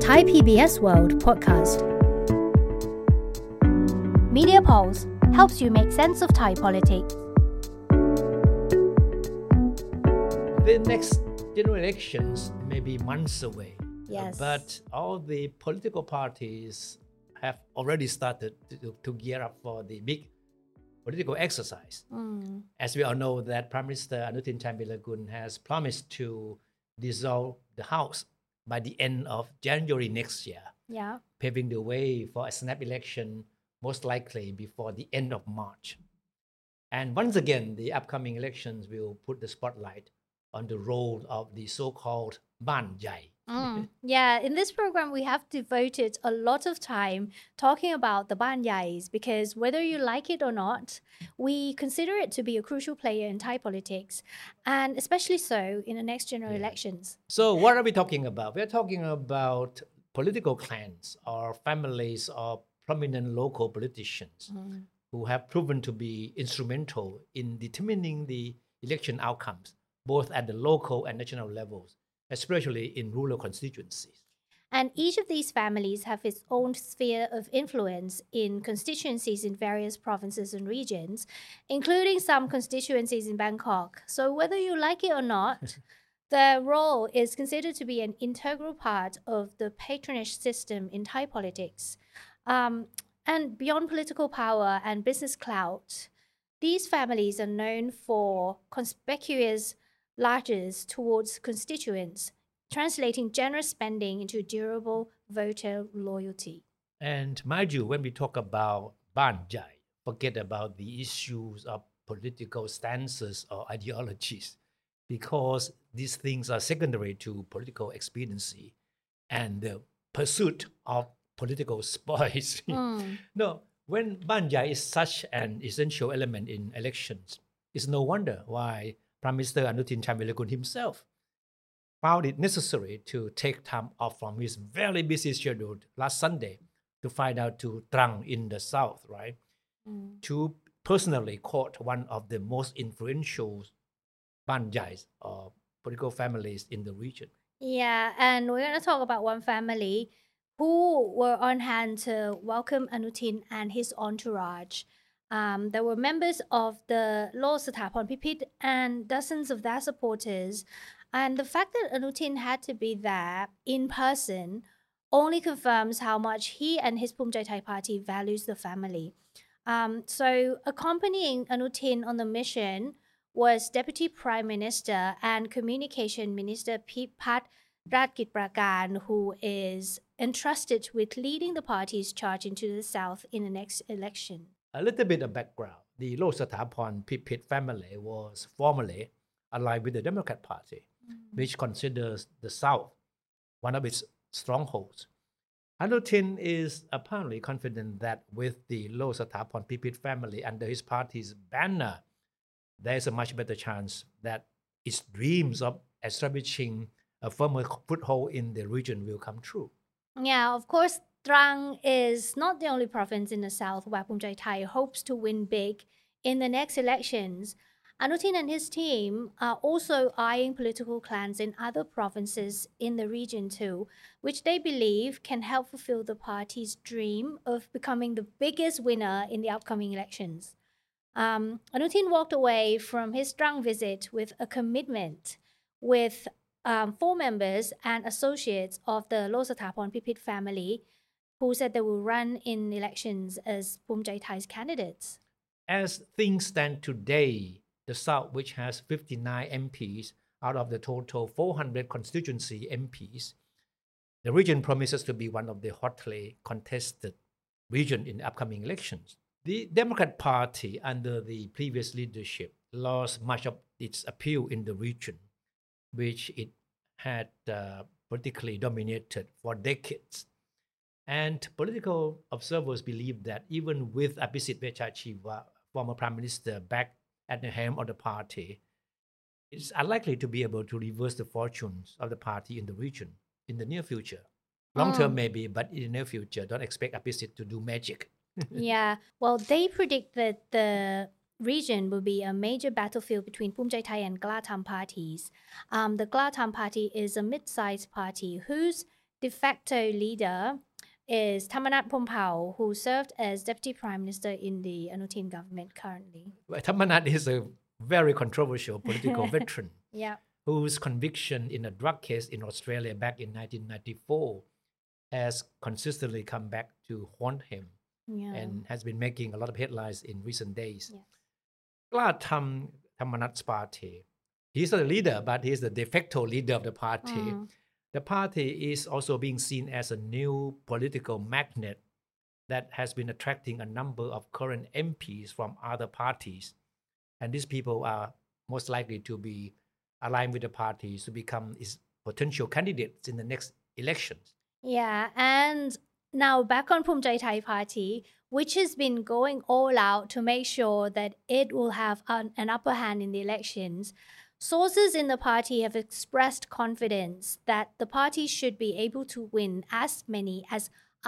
Thai PBS World podcast. Media Pulse helps you make sense of Thai politics. The next general elections may be months away. Yes. But all the political parties have already started to gear up for the big political exercise. As we all know that Prime Minister Anutin Charnvirakul has promised to dissolve the House by the end of January next year, Yeah. paving the way for a snap election most likely before the end of March. And once again, the upcoming elections will put the spotlight on the role of the so-called Ban Jai. Yeah, in this program, we have devoted a lot of time talking about the Ban Yais because whether you like it or not, we consider it to be a crucial player in Thai politics, and especially so in the next general elections. So what are we talking about? We're talking about political clans or families of prominent local politicians who have proven to be instrumental in determining the election outcomes, both at the local and national levels, especially in rural constituencies. And each of these families have its own sphere of influence in constituencies in various provinces and regions, including some constituencies in Bangkok. So whether you like it or not, their role is considered to be an integral part of the patronage system in Thai politics. And beyond political power and business clout, these families are known for conspicuous largesse towards constituents, translating generous spending into durable voter loyalty. And mind you, when we talk about Ban Jai, forget about the issues of political stances or ideologies, because these things are secondary to political expediency and the pursuit of political spoils. No, when Ban Jai is such an essential element in elections, it's no wonder why Prime Minister Anutin Charnvirakul himself found it necessary to take time off from his very busy schedule last Sunday to fly out to Trang in the south, right? To personally court one of the most influential Ban Jais or political families in the region. Yeah, and we're going to talk about one family who were on hand to welcome Anutin and his entourage. There were members of the Law Sthapon Pipit and dozens of their supporters. And the fact that Anutin had to be there in person only confirms how much he and his Phum Jai Thai party values the family. So accompanying Anutin on the mission was Deputy Prime Minister and Communication Minister Pipat Ratkit Prakan, who is entrusted with leading the party's charge into the south in the next election. A little bit of background. The Law Sthapon Pipit family was formerly allied with the Democrat Party, which considers the South one of its strongholds. Anutin is apparently confident that with the Law Sthapon Pipit family under his party's banner, there is a much better chance that its dreams of establishing a firmer foothold in the region will come true. Yeah, of course, Trang is not the only province in the south where Phum Jai Thai hopes to win big in the next elections. Anutin and his team are also eyeing political clans in other provinces in the region too, which they believe can help fulfill the party's dream of becoming the biggest winner in the upcoming elections. Anutin walked away from his Trang visit with a commitment with 4 members and associates of the Law Sthapon Pipit family who said they will run in elections as Phum Jai Thai's candidates. As things stand today, the South, which has 59 MPs out of the total 400 constituency MPs, the region promises to be one of the hotly contested regions in the upcoming elections. The Democrat Party, under the previous leadership, lost much of its appeal in the region, which it had politically dominated for decades. And political observers believe that even with Abhisit Vejjajiva, former prime minister, back at the helm of the party, it's unlikely to be able to reverse the fortunes of the party in the region in the near future. Long term, maybe, but in the near future, don't expect Abhisit to do magic. Yeah, well, they predict that the region will be a major battlefield between Phum Jai Thai and Kla Tham parties. The Kla Tham party is a mid-sized party whose de facto leader is Thamarat Pompao, who served as Deputy Prime Minister in the Anutin government currently. Thamarat is a very controversial political veteran Yeah. whose conviction in a drug case in Australia back in 1994 has consistently come back to haunt him Yeah. and has been making a lot of headlines in recent days. Yes. กล้าทำ Thamarat's party. He's not a leader, but he's the de facto leader of the party. The party is also being seen as a new political magnet that has been attracting a number of current MPs from other parties. And these people are most likely to be aligned with the party to become its potential candidates in the next elections. Yeah, and now back on Phum Jai Thai Party, which has been going all out to make sure that it will have an upper hand in the elections. Sources in the party have expressed confidence that the party should be able to win as many as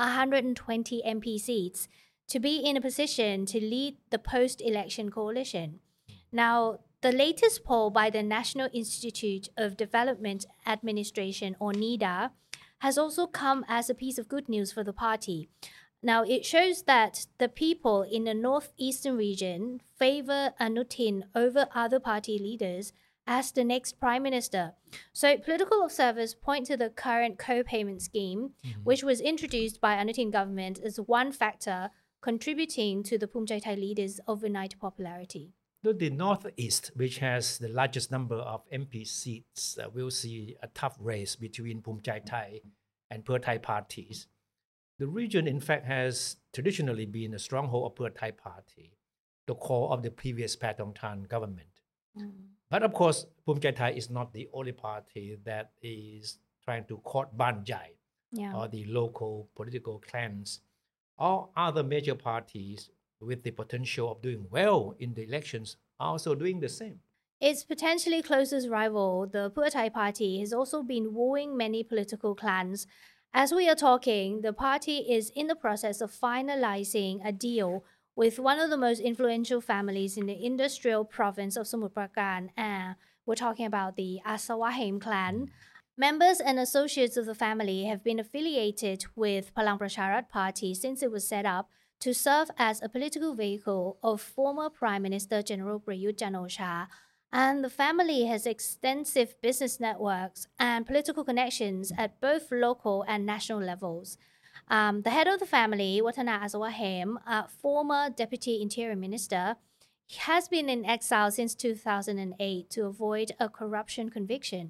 120 MP seats to be in a position to lead the post-election coalition. Now, the latest poll by the National Institute of Development Administration, or NIDA, has also come as a piece of good news for the party. Now, it shows that the people in the northeastern region favor Anutin over other party leaders as the next prime minister. So political observers point to the current co-payment scheme, which was introduced by Anutin government as one factor contributing to the Phum Jai Thai leaders' overnight popularity. The Northeast, which has the largest number of MP seats, will see a tough race between Phum Jai Thai and Pheu Thai parties. The region, in fact, has traditionally been a stronghold of Pheu Thai party, the core of the previous Paetongtarn government. But of course, Phum Jai Thai is not the only party that is trying to court Ban Jai or the local political clans. All other major parties with the potential of doing well in the elections are also doing the same. Its potentially closest rival, the Pheu Thai party, has also been wooing many political clans. As we are talking, the party is in the process of finalizing a deal with one of the most influential families in the industrial province of Samut Prakan. We're talking about the Asawahem clan. Members and associates of the family have been affiliated with Palang Pracharat Party since it was set up to serve as a political vehicle of former Prime Minister General Prayut Chan-o-cha. And the family has extensive business networks and political connections at both local and national levels. The head of the family, Watana Asawahem, a former Deputy Interior Minister, has been in exile since 2008 to avoid a corruption conviction.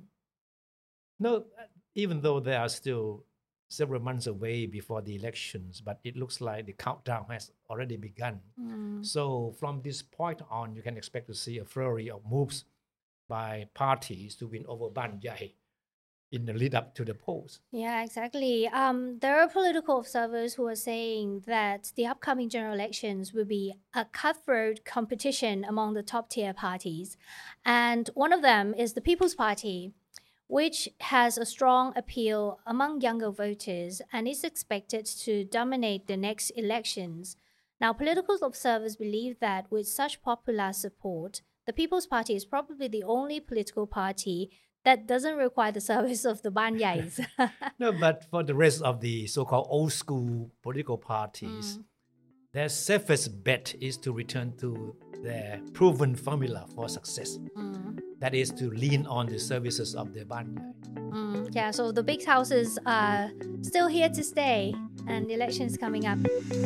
No, even though there are still several months away before the elections, but it looks like the countdown has already begun. So from this point on, you can expect to see a flurry of moves by parties to win over Ban Jai in the lead up to the polls. Yeah, exactly. There are political observers who are saying that the upcoming general elections will be a cutthroat competition among the top tier parties. And one of them is the People's Party, which has a strong appeal among younger voters and is expected to dominate the next elections. Now, political observers believe that with such popular support, the People's Party is probably the only political party that doesn't require the service of the Ban Jais. No, but for the rest of the so-called old school political parties, their safest bet is to return to their proven formula for success. That is to lean on the services of the Ban Jai. Yeah, so the big houses are still here to stay, and the election is coming up.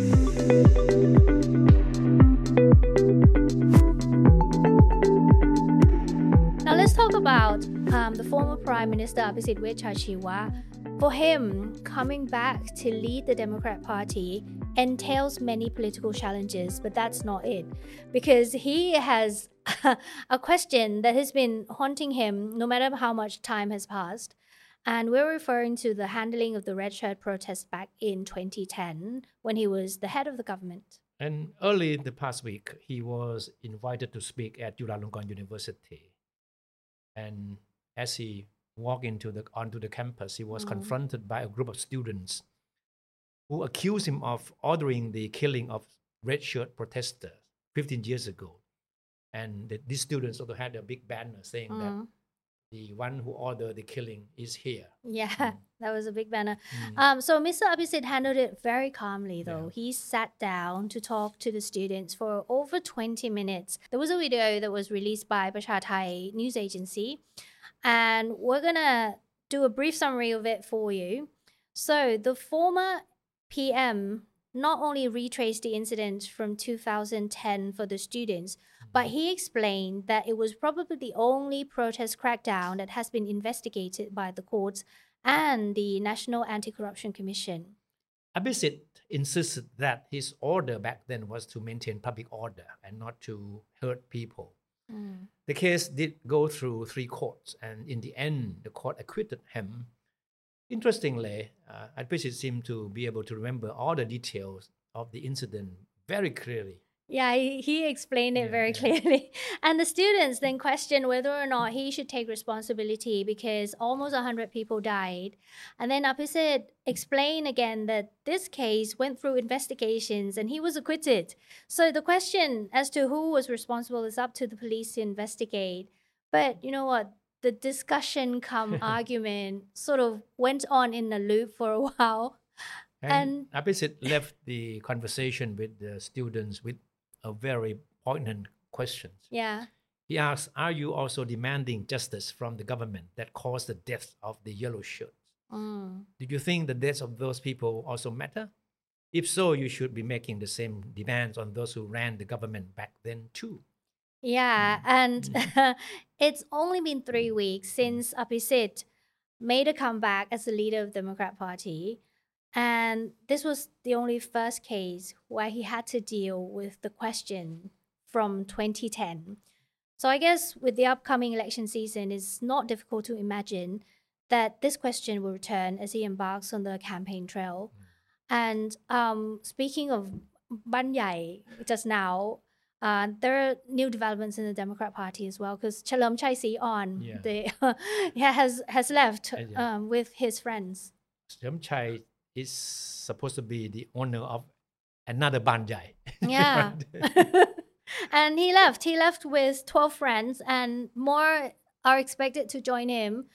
Now let's talk about the former Prime Minister Abhisit Vejjajiva. For him, coming back to lead the Democrat Party entails many political challenges, but that's not it. Because he has a question that has been haunting him no matter how much time has passed. And we're referring to the handling of the red shirt protest back in 2010 when he was the head of the government. And early the past week, he was invited to speak at Chulalongkorn University. And as he walked onto the campus, he was confronted by a group of students who accused him of ordering the killing of red shirt protesters 15 years ago. And these students also had a big banner saying that the one who ordered the killing is here. Yeah, that was a big banner. Mm. So Mr. Abhisit handled it very calmly, though. Yeah. He sat down to talk to the students for over 20 minutes. There was a video that was released by Prasha Thai news agency, and we're gonna do a brief summary of it for you. So the former PM not only retraced the incident from 2010 for the students, but he explained that it was probably the only protest crackdown that has been investigated by the courts and the National Anti-Corruption Commission. Abhisit insisted that his order back then was to maintain public order and not to hurt people. The case did go through 3 courts, and in the end, the court acquitted him. Interestingly, Abhisit seemed to be able to remember all the details of the incident very clearly. Yeah, he explained it Yeah, very yeah. clearly. And the students then questioned whether or not he should take responsibility because almost 100 people died. And then Abhisit explained again that this case went through investigations and he was acquitted. So the question as to who was responsible is up to the police to investigate. But you know what? The discussion come argument sort of went on in a loop for a while. And Abhisit left the conversation with the students with a very poignant question. Yeah. He asked, "Are you also demanding justice from the government that caused the deaths of the yellow shirts? Do you think the deaths of those people also matter? If so, you should be making the same demands on those who ran the government back then too." Yeah, and it's only been 3 weeks since Abhisit made a comeback as the leader of the Democrat Party. And this was the only first case where he had to deal with the question from 2010. So I guess with the upcoming election season, it's not difficult to imagine that this question will return as he embarks on the campaign trail. And speaking of Ban Yai just now, there are new developments in the Democrat Party as well because Chalam Chai Si On has left Yeah. with his friends. Chalam Chai is supposed to be the owner of another Ban Yai. Yeah. Right? And he left with 12 friends, and more are expected to join him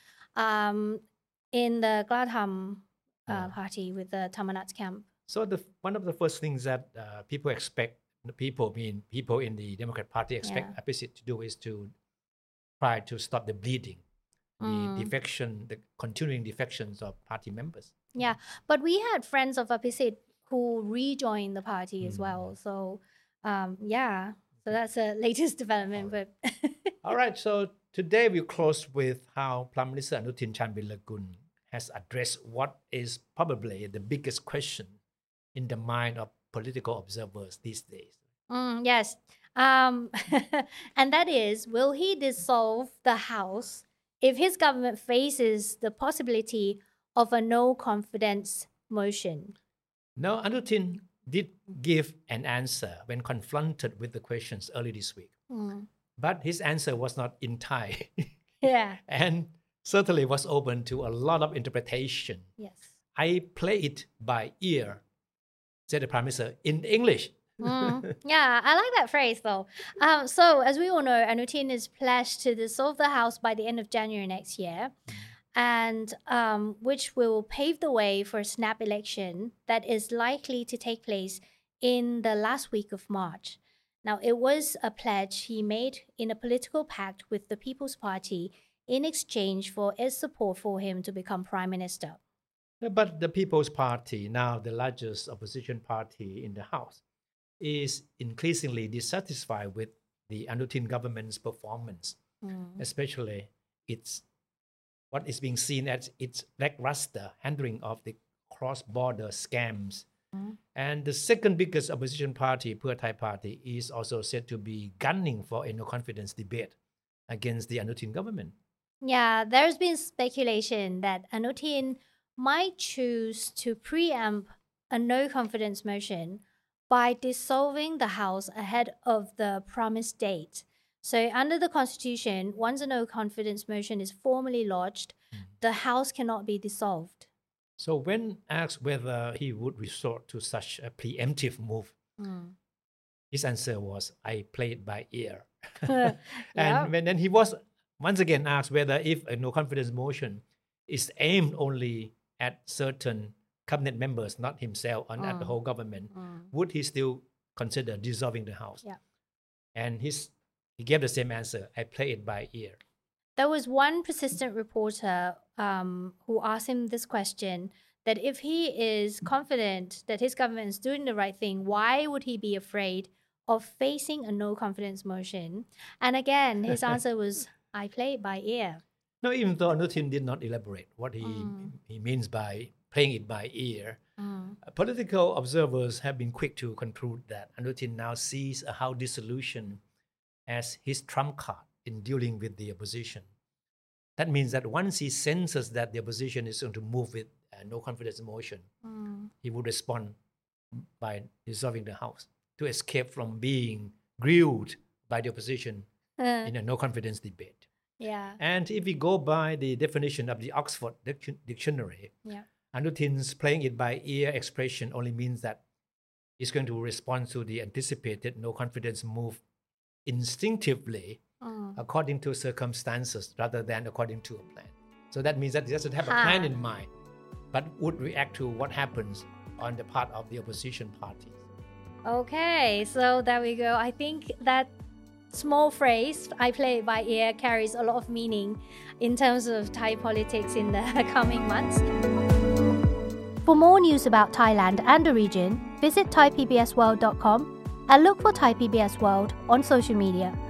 in the Glatham party with the Tamanat camp. So one of the first things that people expect, people in the Democrat Party expect Abhisit to do is to try to stop the bleeding, the defection, the continuing defections of party members. Yeah, but we had friends of Abhisit who rejoined the party as well. So, so that's the latest development. But All right, so today we close with how Prime Minister Anutin Chanvirakul has addressed what is probably the biggest question in the mind of political observers these days. Yes, and that is, will he dissolve the House if his government faces the possibility of a no confidence motion? Now, Anutin did give an answer when confronted with the questions early this week. But his answer was not in Thai. Yeah. And certainly was open to a lot of interpretation. Yes. I play it by ear, said the Prime Minister in English. Yeah, I like that phrase though. So as we all know, Anutin is pledged to dissolve the House by the end of January next year, and which will pave the way for a snap election that is likely to take place in the last week of March. Now, it was a pledge he made in a political pact with the People's Party in exchange for its support for him to become Prime Minister. But the People's Party, now the largest opposition party in the House, is increasingly dissatisfied with the Anutin government's performance, especially what is being seen as its lackluster handling of the cross-border scams. And the second biggest opposition party, Pheu Thai Party, is also said to be gunning for a no-confidence debate against the Anutin government. Yeah, there's been speculation that Anutin might choose to preempt a no-confidence motion by dissolving the House ahead of the promised date. So under the Constitution, once a no-confidence motion is formally lodged, the House cannot be dissolved. So when asked whether he would resort to such a preemptive move, his answer was, "I play it by ear." And then he was once again asked whether if a no confidence motion is aimed only at certain cabinet members, not himself and at the whole government, would he still consider dissolving the House? Yeah. And he gave the same answer: I play it by ear. There was one persistent reporter who asked him this question, that if he is confident that his government is doing the right thing, why would he be afraid of facing a no confidence motion? And again, his answer was, I play it by ear. No, even though Anutin did not elaborate what he means by playing it by ear, political observers have been quick to conclude that Anutin now sees a House dissolution as his trump card in dealing with the opposition. That means that once he senses that the opposition is going to move with no confidence motion, he would respond by dissolving the House to escape from being grilled by the opposition in a no confidence debate. Yeah. And if we go by the definition of the Oxford Dictionary, Anutin's playing it by ear expression only means that he's going to respond to the anticipated no confidence move instinctively according to circumstances rather than according to a plan. So that means that he doesn't have a plan in mind, but would react to what happens on the part of the opposition parties. Okay, so there we go. I think that small phrase, I play it by ear, carries a lot of meaning in terms of Thai politics in the coming months. For more news about Thailand and the region, visit thaipbsworld.com and look for Thai PBS World on social media.